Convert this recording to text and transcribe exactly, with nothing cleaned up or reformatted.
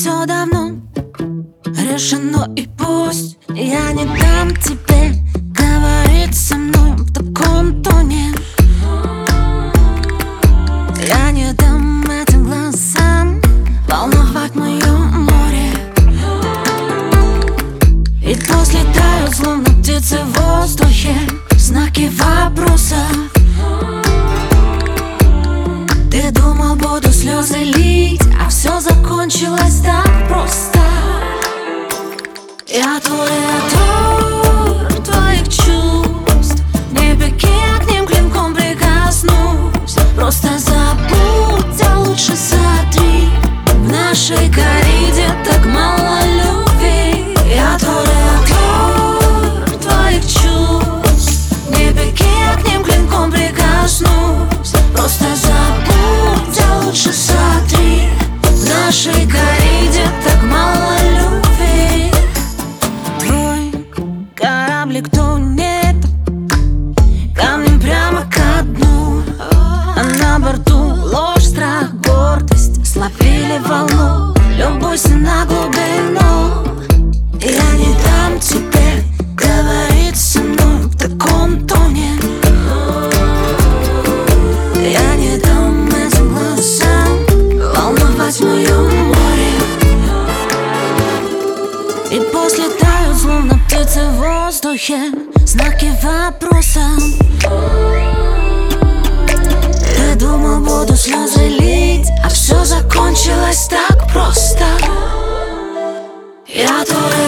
все давно решено, и пусть я не дам тебе говорить со мной в таком тоне. Я не дам этим глазам волновать мое море. И после тают, словно птицы в воздухе, знаки вопроса. Ты думал, буду слезы лить, а все закончилось так просто. Я твой актер твоих чувств, не беги, я к ним клинком прикоснусь. Просто забудь, а лучше сотри. В нашей кориде так мало любви. Я твой актер твоих чувств, не беги, я к ним клинком прикоснусь. Просто забудь, а лучше сотри. В нашей кориде так мало любви. Твой кораблик тонет камнем прямо ко дну, а на борту ложь, страх, гордость словили волну. Любуйся на глубину. Я не дам тебе говорить со мной в таком тоне. Я не дам этим глазам волновать мое море. И после тают, словно птицы в воздухе, знаки вопроса. Ты думал, буду слезы лить, а все закончилось так просто. Я твой